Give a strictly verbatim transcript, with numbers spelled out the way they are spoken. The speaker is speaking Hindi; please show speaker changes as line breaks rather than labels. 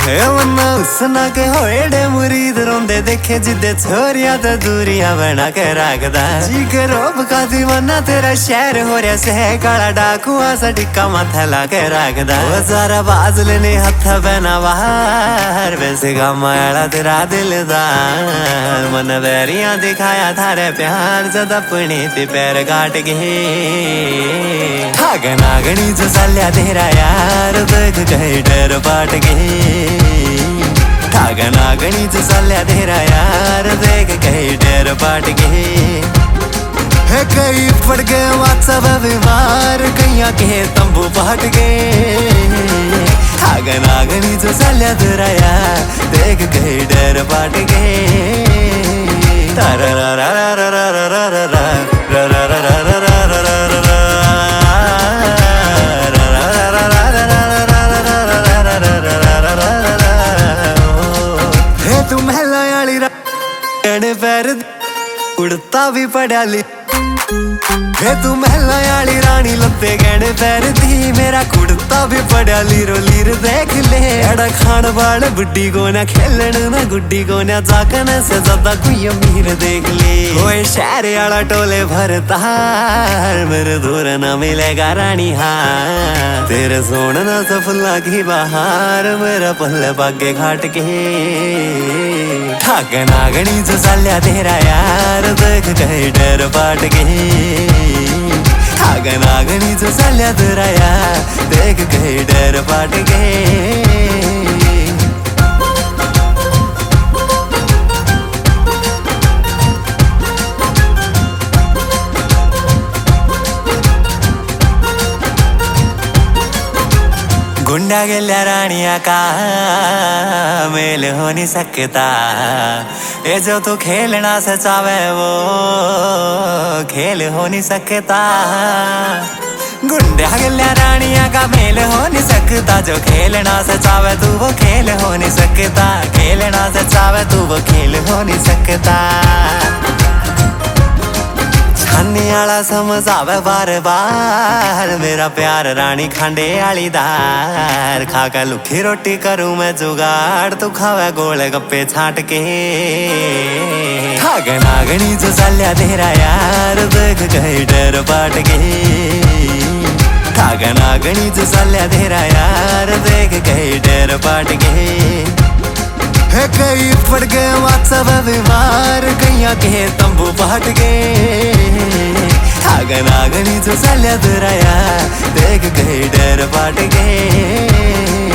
मन्ना उसना के होएडे मुरीद रोंदे देखे जिदे छोरिया तो दूरिया बना के रखदा जी के रोब का दीवाना तेरा शहर हो रहा से काला डाकुआ सा टिक्का माथा ला के रखदा वो सारा बाजल ने हथ बना बाहर वैसे का माया तेरा दिलदार मन बैरिया दिखाया थारे प्यार जद अपने ते पैर काट गए नागनी जो साल्या तेरा यार देख कहीं डर पाट गए नागनी जो साल्या तेरा यार देख कहीं डर पाट गए है कहीं पड़ गए व्हाट्सएप बीमार कहीं के तंबू पाट गए नागनी जो साल्या तेरा यार देख कहीं डर पाट गए तारा रा रा रा रा रा रा रा रा रा रा पैर उड़ता भी पड़ा ली हे तू महला वाली रानी लत्ते गहने पैर दी मेरा कुड़ता भी पड़ा लीरो लीर देख ले अड़ा खान वाल बुड्ढी को ना खेलन ना गुड्डी को ना जाकन से ज्यादा कोई अमीर देख ले ओए शहर वाला टोले भरता मेरे दूर ना मिलेगा रानी हाँ तेरे सोना से फुल्ला की बहार मेरा पल्ले बागे घाट के नागनी जो साल्या तेरा यार देख कहीं डर पाट गए नागनी जो साल्या तेरा यार देख कहीं डर पाट गए गुंडा गल्या रानिया का मेल हो नहीं सकता ये जो तू खेलना से चावे वो खेल हो नहीं सकता गुंडा गल्या रानिया का मेल हो नहीं सकता जो खेलना से चावे तू वो खेल हो नहीं सकता खेलना से चावे तू वो खेल हो नहीं सकता छानी आला समझ आवे बार बार मेरा प्यार रानी खांडे आली दार खाकर लुखी रोटी करूं मैं जुगाड़ तू खावे गोले गप्पे छाट के खागे नागनी जो साल्या तेरा यार देख कहीं डर पाट गए खागे नागनी जो साल्या तेरा यार देख कहीं डर पाट गए है कहीं पड़ गए व्हाट्सएप बीमार कहीं के तंबू पाट गए नागनी जो साल्या तेरा यार देख कहीं डर पाट गए।